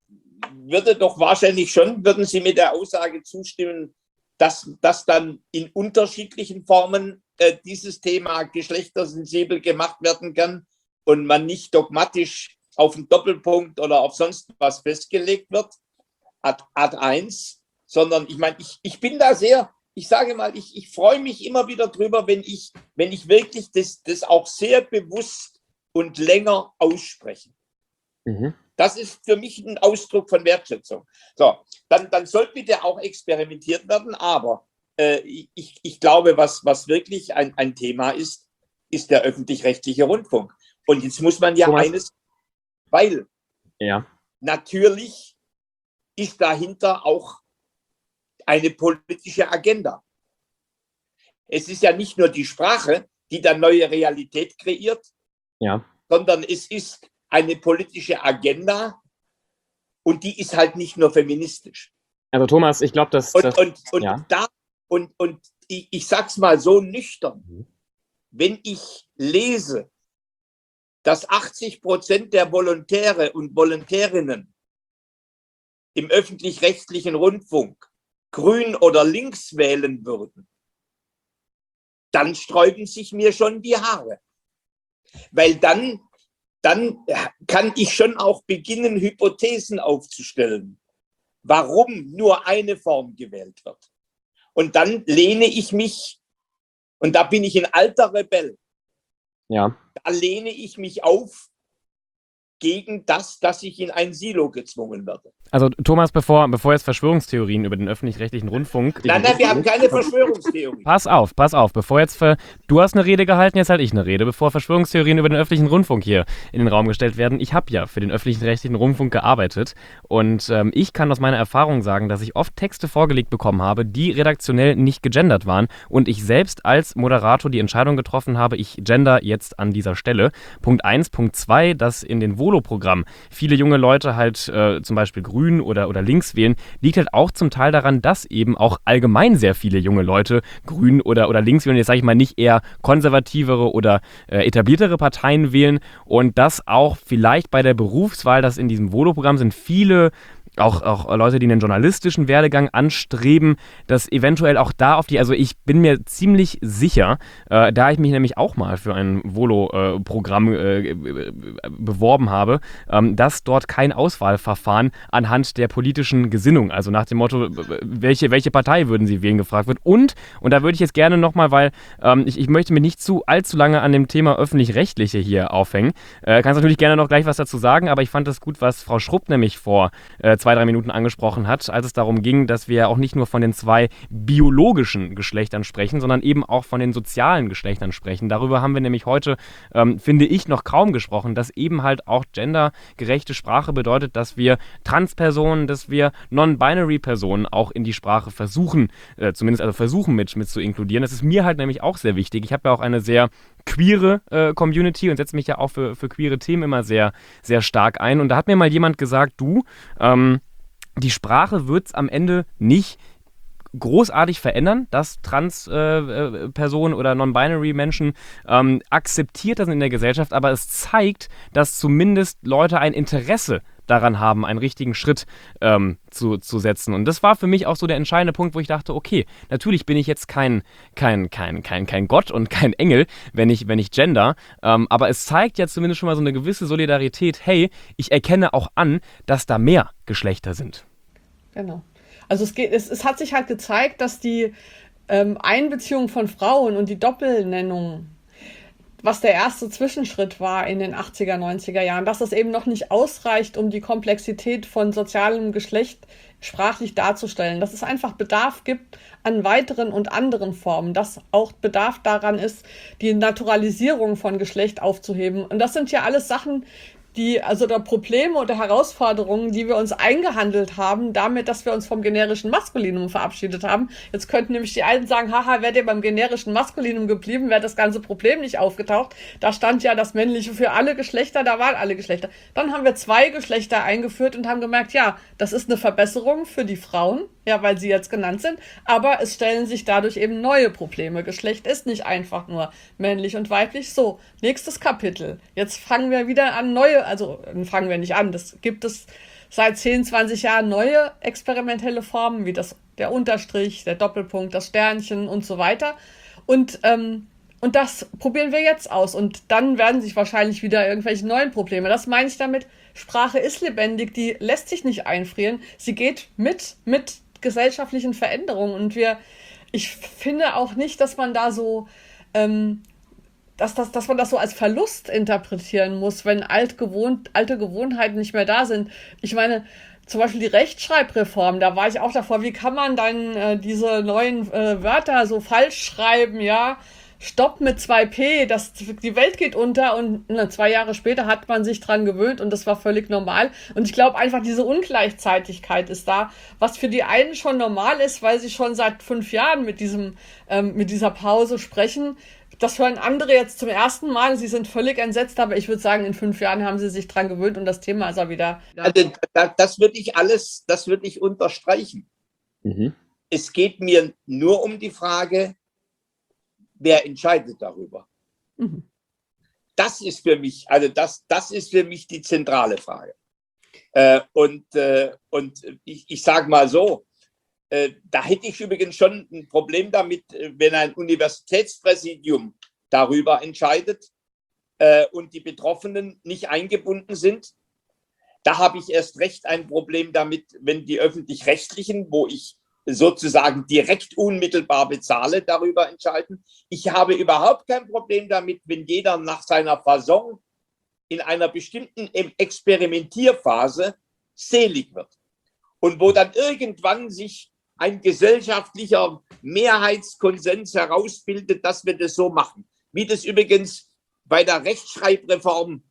würde doch wahrscheinlich schon, würden Sie mit der Aussage zustimmen, dass, dass dann in unterschiedlichen Formen äh, dieses Thema geschlechtersensibel gemacht werden kann und man nicht dogmatisch auf einen Doppelpunkt oder auf sonst was festgelegt wird, ad, ad eins, sondern ich meine, ich, ich bin da sehr, ich sage mal, ich, ich freue mich immer wieder drüber, wenn ich, wenn ich wirklich das, das auch sehr bewusst und länger aussprechen. Mhm. Das ist für mich ein Ausdruck von Wertschätzung. So, dann, dann soll bitte auch experimentiert werden, aber äh, ich, ich glaube, was, was wirklich ein, ein Thema ist, ist der öffentlich-rechtliche Rundfunk. Und jetzt muss man ja Thomas. eines, weil ja. natürlich ist dahinter auch eine politische Agenda. Es ist ja nicht nur die Sprache, die dann neue Realität kreiert, ja. sondern es ist eine politische Agenda und die ist halt nicht nur feministisch.
Also Thomas, ich glaube, dass...
Und,
das,
und, und,
ja.
da, und, und ich, ich sag's mal so nüchtern, mhm. wenn ich lese, dass achtzig Prozent der Volontäre und Volontärinnen im öffentlich-rechtlichen Rundfunk grün oder links wählen würden, dann sträuben sich mir schon die Haare. Weil dann, dann kann ich schon auch beginnen, Hypothesen aufzustellen, warum nur eine Form gewählt wird. Und dann lehne ich mich, und da bin ich ein alter Rebell, ja. da lehne ich mich auf gegen das, dass ich in ein Silo gezwungen werde.
Also Thomas, bevor, bevor jetzt Verschwörungstheorien über den öffentlich-rechtlichen Rundfunk...
Nein, nein, wir haben keine Verschwörungstheorie.
Pass auf, pass auf, bevor jetzt... Ver, du hast eine Rede gehalten, jetzt halte ich eine Rede, bevor Verschwörungstheorien über den öffentlichen Rundfunk hier in den Raum gestellt werden. Ich habe ja für den öffentlich-rechtlichen Rundfunk gearbeitet und ähm, ich kann aus meiner Erfahrung sagen, dass ich oft Texte vorgelegt bekommen habe, die redaktionell nicht gegendert waren und ich selbst als Moderator die Entscheidung getroffen habe, ich gender jetzt an dieser Stelle. Punkt eins, Punkt zwei, dass in den Wohl Volo-Programm viele junge Leute halt äh, zum Beispiel grün oder, oder links wählen, liegt halt auch zum Teil daran, dass eben auch allgemein sehr viele junge Leute grün oder, oder links wählen, jetzt sage ich mal nicht eher konservativere oder äh, etabliertere Parteien wählen und dass auch vielleicht bei der Berufswahl, das in diesem Volo-Programm sind viele Auch, auch Leute, die einen journalistischen Werdegang anstreben, dass eventuell auch da auf die, also ich bin mir ziemlich sicher, äh, da ich mich nämlich auch mal für ein Volo-Programm äh, beworben habe, ähm, dass dort kein Auswahlverfahren anhand der politischen Gesinnung, also nach dem Motto, welche, welche Partei würden Sie wählen, gefragt wird. Und, und da würde ich jetzt gerne nochmal, weil ähm, ich, ich möchte mich nicht zu allzu lange an dem Thema Öffentlich-Rechtliche hier aufhängen, äh, kannst natürlich gerne noch gleich was dazu sagen, aber ich fand das gut, was Frau Schrupp nämlich vor äh, zwei, drei Minuten angesprochen hat, als es darum ging, dass wir auch nicht nur von den zwei biologischen Geschlechtern sprechen, sondern eben auch von den sozialen Geschlechtern sprechen. Darüber haben wir nämlich heute, ähm, finde ich, noch kaum gesprochen, dass eben halt auch gendergerechte Sprache bedeutet, dass wir Transpersonen, dass wir Non-Binary-Personen auch in die Sprache versuchen, äh, zumindest also versuchen mit, mit zu inkludieren. Das ist mir halt nämlich auch sehr wichtig. Ich habe ja auch eine sehr queere äh, Community und setze mich ja auch für, für queere Themen immer sehr, sehr stark ein. Und da hat mir mal jemand gesagt, du, ähm, die Sprache wird es am Ende nicht großartig verändern, dass Trans-Personen äh, oder Non-Binary-Menschen ähm, akzeptiert sind in der Gesellschaft, aber es zeigt, dass zumindest Leute ein Interesse daran haben, einen richtigen Schritt ähm, zu, zu setzen. Und das war für mich auch so der entscheidende Punkt, wo ich dachte, okay, natürlich bin ich jetzt kein, kein, kein, kein, kein Gott und kein Engel, wenn ich, wenn ich gender, ähm, aber es zeigt ja zumindest schon mal so eine gewisse Solidarität, hey, ich erkenne auch an, dass da mehr Geschlechter sind.
Genau. Also es geht, es, es hat sich halt gezeigt, dass die ähm, Einbeziehung von Frauen und die Doppelnennung, was der erste Zwischenschritt war in den achtziger, neunziger Jahren, dass das eben noch nicht ausreicht, um die Komplexität von sozialem Geschlecht sprachlich darzustellen. Dass es einfach Bedarf gibt an weiteren und anderen Formen, dass auch Bedarf daran ist, die Naturalisierung von Geschlecht aufzuheben. Und das sind ja alles Sachen, die, also der Probleme oder Herausforderungen, die wir uns eingehandelt haben, damit, dass wir uns vom generischen Maskulinum verabschiedet haben. Jetzt könnten nämlich die einen sagen, haha, wärt ihr beim generischen Maskulinum geblieben, wäre das ganze Problem nicht aufgetaucht. Da stand ja das Männliche für alle Geschlechter, da waren alle Geschlechter. Dann haben wir zwei Geschlechter eingeführt und haben gemerkt, ja, das ist eine Verbesserung für die Frauen, ja, weil sie jetzt genannt sind, aber es stellen sich dadurch eben neue Probleme. Geschlecht ist nicht einfach nur männlich und weiblich. So, nächstes Kapitel. Jetzt fangen wir wieder an, neue, also fangen wir nicht an, das gibt es seit zehn, zwanzig Jahren neue experimentelle Formen, wie das, der Unterstrich, der Doppelpunkt, das Sternchen und so weiter. Und, ähm, und das probieren wir jetzt aus. Und dann werden sich wahrscheinlich wieder irgendwelche neuen Probleme. Das meine ich damit, Sprache ist lebendig, die lässt sich nicht einfrieren. Sie geht mit, mit gesellschaftlichen Veränderungen. Und wir, ich finde auch nicht, dass man da so, ähm, dass, dass, dass man das so als Verlust interpretieren muss, wenn alt gewohnt, alte Gewohnheiten nicht mehr da sind. Ich meine, zum Beispiel die Rechtschreibreform, da war ich auch davor, wie kann man dann äh, diese neuen äh, Wörter so falsch schreiben, ja? Stopp mit zwei P, das, die Welt geht unter und ne, zwei Jahre später hat man sich dran gewöhnt und das war völlig normal. Und ich glaube einfach, diese Ungleichzeitigkeit ist da, was für die einen schon normal ist, weil sie schon seit fünf Jahren mit diesem, ähm, mit dieser Pause sprechen. Das hören andere jetzt zum ersten Mal, sie sind völlig entsetzt, aber ich würde sagen, in fünf Jahren haben sie sich dran gewöhnt und das Thema ist auch wieder...
Also, das würde ich alles, das würde ich unterstreichen. Mhm. Es geht mir nur um die Frage, wer entscheidet darüber? Mhm. Das ist für mich, also das, das ist für mich die zentrale Frage. Äh, und, äh, und ich, ich sage mal so, äh, da hätte ich übrigens schon ein Problem damit, wenn ein Universitätspräsidium darüber entscheidet äh, und die Betroffenen nicht eingebunden sind. Da habe ich erst recht ein Problem damit, wenn die Öffentlich-Rechtlichen, wo ich sozusagen direkt unmittelbar bezahle, darüber entscheiden. Ich habe überhaupt kein Problem damit, wenn jeder nach seiner Fasson in einer bestimmten Experimentierphase selig wird. Und wo dann irgendwann sich ein gesellschaftlicher Mehrheitskonsens herausbildet, dass wir das so machen. Wie das übrigens bei der Rechtschreibreform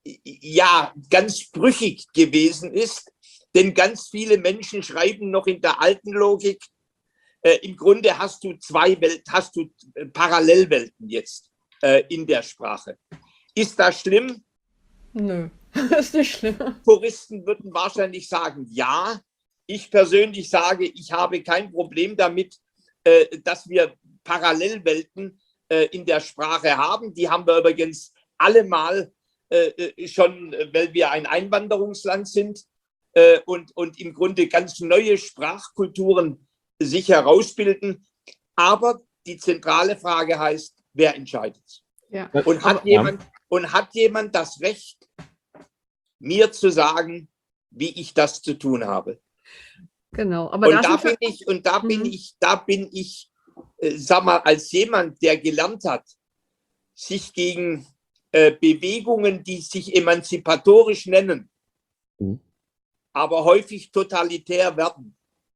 ja ganz brüchig gewesen ist. Denn ganz viele Menschen schreiben noch in der alten Logik. Äh, Im Grunde hast du zwei Welten, hast du Parallelwelten jetzt äh, in der Sprache. Ist das schlimm?
Nö, ist nicht schlimm.
Touristen würden wahrscheinlich sagen, ja. Ich persönlich sage, ich habe kein Problem damit, äh, dass wir Parallelwelten äh, in der Sprache haben. Die haben wir übrigens alle mal äh, schon, weil wir ein Einwanderungsland sind äh, und, und im Grunde ganz neue Sprachkulturen sich herausbilden. Aber die zentrale Frage heißt, wer entscheidet?
Ja.
Und, hat jemand, und hat jemand das Recht, mir zu sagen, wie ich das zu tun habe?
Genau. Aber
und, da
bin
bin ich, und da bin
mhm.
ich, da bin ich, äh, sag mal, als jemand, der gelernt hat, sich gegen äh, Bewegungen, die sich emanzipatorisch nennen, mhm. aber häufig totalitär werden,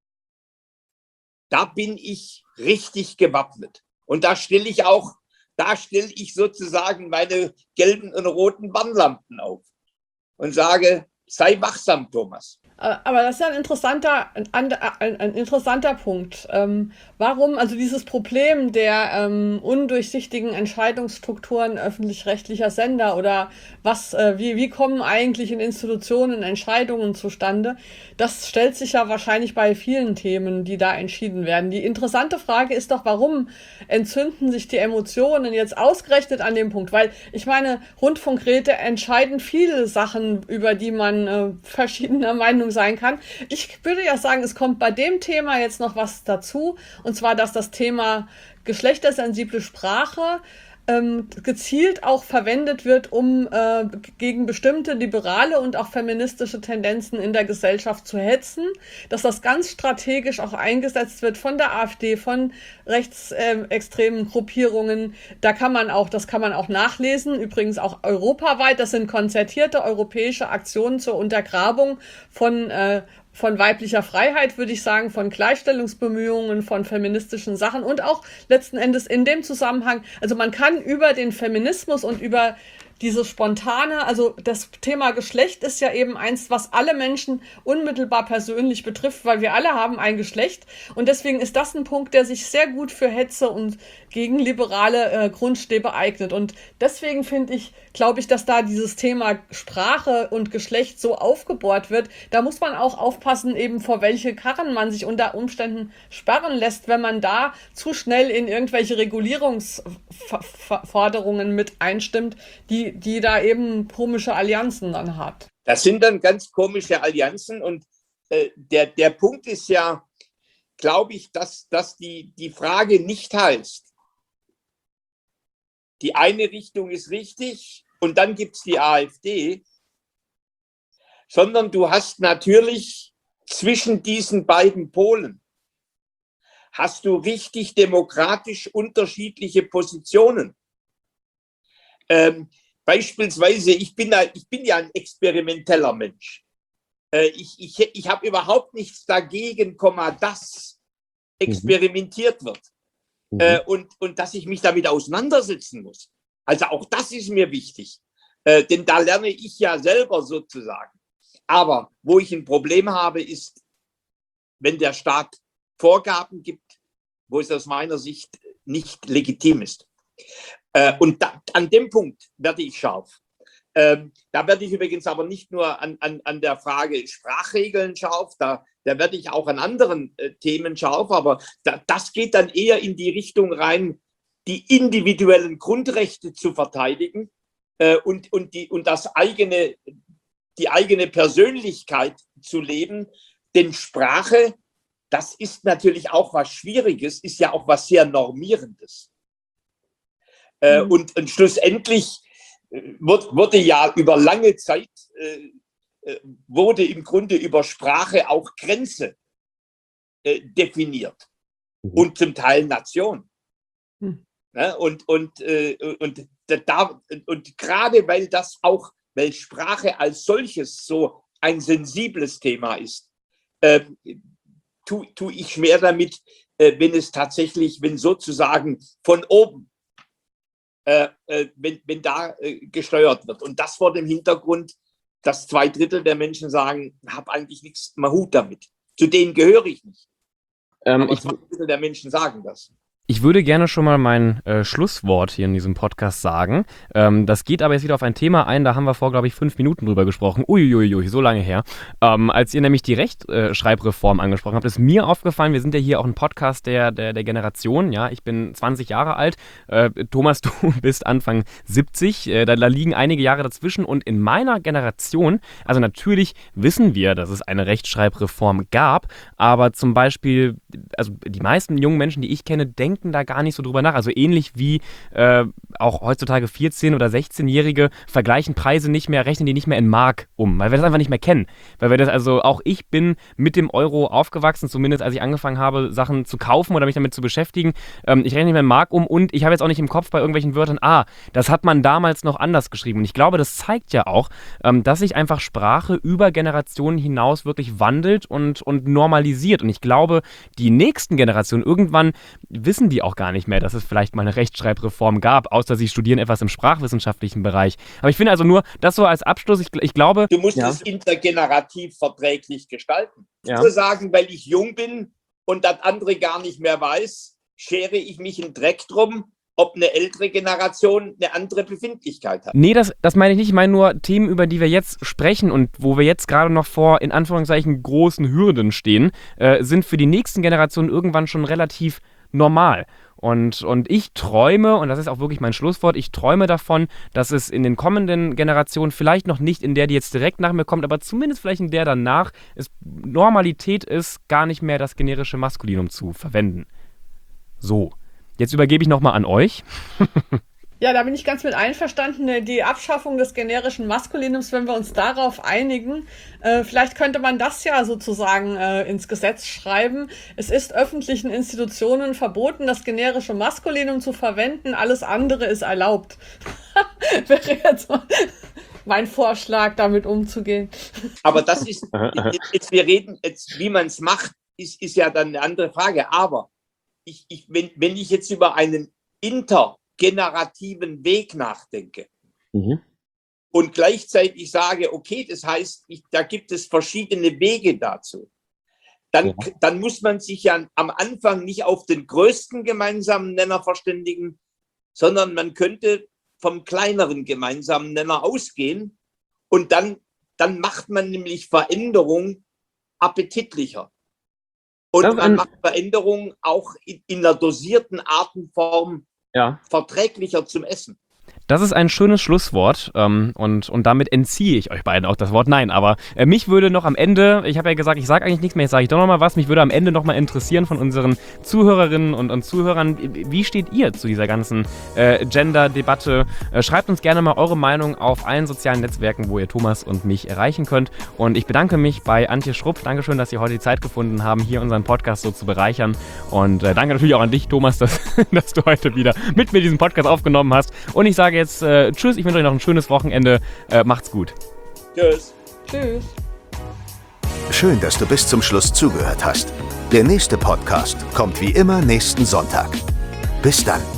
da bin ich richtig gewappnet. Und da stelle ich auch, da stelle ich sozusagen meine gelben und roten Warnlampen auf und sage, sei wachsam, Thomas.
Aber das ist ja ein interessanter, ein, ein, ein interessanter Punkt. Ähm, warum, also dieses Problem der ähm, undurchsichtigen Entscheidungsstrukturen öffentlich-rechtlicher Sender oder was, äh, wie, wie kommen eigentlich in Institutionen Entscheidungen zustande, das stellt sich ja wahrscheinlich bei vielen Themen, die da entschieden werden. Die interessante Frage ist doch, warum entzünden sich die Emotionen jetzt ausgerechnet an dem Punkt? Weil ich meine, Rundfunkräte entscheiden viele Sachen, über die man äh, verschiedener Meinung sein kann. Ich würde ja sagen, es kommt bei dem Thema jetzt noch was dazu, und zwar, dass das Thema geschlechtersensible Sprache ähm, gezielt auch verwendet wird, um äh, gegen bestimmte liberale und auch feministische Tendenzen in der Gesellschaft zu hetzen, dass das ganz strategisch auch eingesetzt wird von der AfD, von rechtsextremen äh, Gruppierungen. Da kann man auch, das kann man auch nachlesen, übrigens auch europaweit. Das sind konzertierte europäische Aktionen zur Untergrabung von äh, von weiblicher Freiheit, würde ich sagen, von Gleichstellungsbemühungen, von feministischen Sachen und auch letzten Endes in dem Zusammenhang, also man kann über den Feminismus und über dieses Spontane, also das Thema Geschlecht ist ja eben eins, was alle Menschen unmittelbar persönlich betrifft, weil wir alle haben ein Geschlecht und deswegen ist das ein Punkt, der sich sehr gut für Hetze und gegen liberale äh, Grundstäbe eignet und deswegen finde ich, glaube ich, dass da dieses Thema Sprache und Geschlecht so aufgebohrt wird, da muss man auch aufpassen, eben vor welche Karren man sich unter Umständen sperren lässt, wenn man da zu schnell in irgendwelche Regulierungsforderungen mit einstimmt, die die da eben komische Allianzen dann hat.
Das sind dann ganz komische Allianzen und äh, der, der Punkt ist ja, glaube ich, dass, dass die, die Frage nicht heißt, die eine Richtung ist richtig und dann gibt es die AfD, sondern du hast natürlich zwischen diesen beiden Polen hast du richtig demokratisch unterschiedliche Positionen. Ähm, Beispielsweise, ich bin, ich bin ja ein experimenteller Mensch. Äh, ich ich, ich habe überhaupt nichts dagegen, dass experimentiert wird. Mhm. Äh, und, und dass ich mich damit auseinandersetzen muss. Also auch das ist mir wichtig. Äh, denn da lerne ich ja selber sozusagen. Aber wo ich ein Problem habe, ist, wenn der Staat Vorgaben gibt, wo es aus meiner Sicht nicht legitim ist. Und da, an dem Punkt werde ich scharf. Ähm, da werde ich übrigens aber nicht nur an, an, an der Frage Sprachregeln scharf, da, da werde ich auch an anderen äh, Themen scharf, aber da, das geht dann eher in die Richtung rein, die individuellen Grundrechte zu verteidigen äh, und, und, die, und das eigene, die eigene Persönlichkeit zu leben. Denn Sprache, das ist natürlich auch was Schwieriges, ist ja auch was sehr Normierendes. Äh, mhm. und, und schlussendlich wird, wurde ja über lange Zeit, äh, wurde im Grunde über Sprache auch Grenze äh, definiert mhm. und zum Teil Nation. Mhm. Ja, und, und, äh, und, da, und gerade weil das auch, weil Sprache als solches so ein sensibles Thema ist, äh, tue tu ich schwer damit, äh, wenn es tatsächlich, wenn sozusagen von oben Äh, äh, wenn, wenn da äh, gesteuert wird. Und das vor dem Hintergrund, dass zwei Drittel der Menschen sagen, ich habe eigentlich nichts am Hut damit. Zu denen gehöre ich nicht. Ähm, Aber ich, zwei Drittel der Menschen sagen das.
Ich würde gerne schon mal mein äh, Schlusswort hier in diesem Podcast sagen. Ähm, das geht aber jetzt wieder auf ein Thema ein, da haben wir vor, glaube ich, fünf Minuten drüber gesprochen. Uiuiui, so lange her. Ähm, als ihr nämlich die Rechtschreibreform angesprochen habt, ist mir aufgefallen, wir sind ja hier auch ein Podcast der, der, der Generation. Ja, ich bin zwanzig Jahre alt. Äh, Thomas, du bist Anfang siebzig. Äh, da, da liegen einige Jahre dazwischen. Und in meiner Generation, also natürlich wissen wir, dass es eine Rechtschreibreform gab, aber zum Beispiel, also die meisten jungen Menschen, die ich kenne, denken da gar nicht so drüber nach. Also ähnlich wie äh, auch heutzutage vierzehn- oder sechzehnjährige vergleichen Preise nicht mehr, rechnen die nicht mehr in Mark um, weil wir das einfach nicht mehr kennen. Weil wir das, also auch ich bin mit dem Euro aufgewachsen, zumindest als ich angefangen habe, Sachen zu kaufen oder mich damit zu beschäftigen. Ähm, ich rechne nicht mehr in Mark um und ich habe jetzt auch nicht im Kopf bei irgendwelchen Wörtern, ah, das hat man damals noch anders geschrieben. Und ich glaube, das zeigt ja auch, ähm, dass sich einfach Sprache über Generationen hinaus wirklich wandelt und, und normalisiert. Und ich glaube, die nächsten Generationen, irgendwann wissen die auch gar nicht mehr, dass es vielleicht mal eine Rechtschreibreform gab, außer sie studieren etwas im sprachwissenschaftlichen Bereich. Aber ich finde also nur, das so als Abschluss, ich, ich glaube...
Du musst
ja.
es intergenerativ verträglich gestalten.
Ja.
Ich würde sagen, weil ich jung bin und das andere gar nicht mehr weiß, schere ich mich einen Dreck drum, ob eine ältere Generation eine andere Befindlichkeit hat.
Nee, das, das meine ich nicht. Ich meine nur Themen, über die wir jetzt sprechen und wo wir jetzt gerade noch vor, in Anführungszeichen, großen Hürden stehen, äh, sind für die nächsten Generationen irgendwann schon relativ normal. Und, und ich träume, und das ist auch wirklich mein Schlusswort, ich träume davon, dass es in den kommenden Generationen, vielleicht noch nicht in der, die jetzt direkt nach mir kommt, aber zumindest vielleicht in der danach, es Normalität ist, gar nicht mehr das generische Maskulinum zu verwenden. So, jetzt übergebe ich nochmal an euch.
Ja, da bin ich ganz mit einverstanden. Die Abschaffung des generischen Maskulinums, wenn wir uns darauf einigen, äh, vielleicht könnte man das ja sozusagen äh, ins Gesetz schreiben. Es ist öffentlichen Institutionen verboten, das generische Maskulinum zu verwenden. Alles andere ist erlaubt. Wäre jetzt mal mein Vorschlag, damit umzugehen.
Aber das ist, jetzt wir reden, jetzt, wie man es macht, ist, ist ja dann eine andere Frage. Aber ich, ich, wenn, wenn ich jetzt über einen Inter generativen Weg nachdenke mhm. und gleichzeitig sage, okay, das heißt, ich, da gibt es verschiedene Wege dazu, dann, ja. dann muss man sich ja am Anfang nicht auf den größten gemeinsamen Nenner verständigen, sondern man könnte vom kleineren gemeinsamen Nenner ausgehen und dann, dann macht man nämlich Veränderung appetitlicher. Und man macht Veränderung auch in, in einer dosierten Artenform ja. verträglicher zum Essen.
Das ist ein schönes Schlusswort ähm, und, und damit entziehe ich euch beiden auch das Wort Nein. Aber äh, mich würde noch am Ende, ich habe ja gesagt, ich sage eigentlich nichts mehr, jetzt sage ich doch noch mal was, mich würde am Ende noch mal interessieren von unseren Zuhörerinnen und, und Zuhörern, wie steht ihr zu dieser ganzen äh, Gender-Debatte? Äh, schreibt uns gerne mal eure Meinung auf allen sozialen Netzwerken, wo ihr Thomas und mich erreichen könnt. Und ich bedanke mich bei Antje Schrupp. Dankeschön, dass Sie heute die Zeit gefunden haben, hier unseren Podcast so zu bereichern. Und äh, danke natürlich auch an dich, Thomas, dass, dass du heute wieder mit mir diesen Podcast aufgenommen hast. Und ich sage jetzt äh, tschüss, ich wünsche euch noch ein schönes Wochenende. Äh, macht's gut.
Tschüss.
Tschüss.
Schön, dass du bis zum Schluss zugehört hast. Der nächste Podcast kommt wie immer nächsten Sonntag. Bis dann.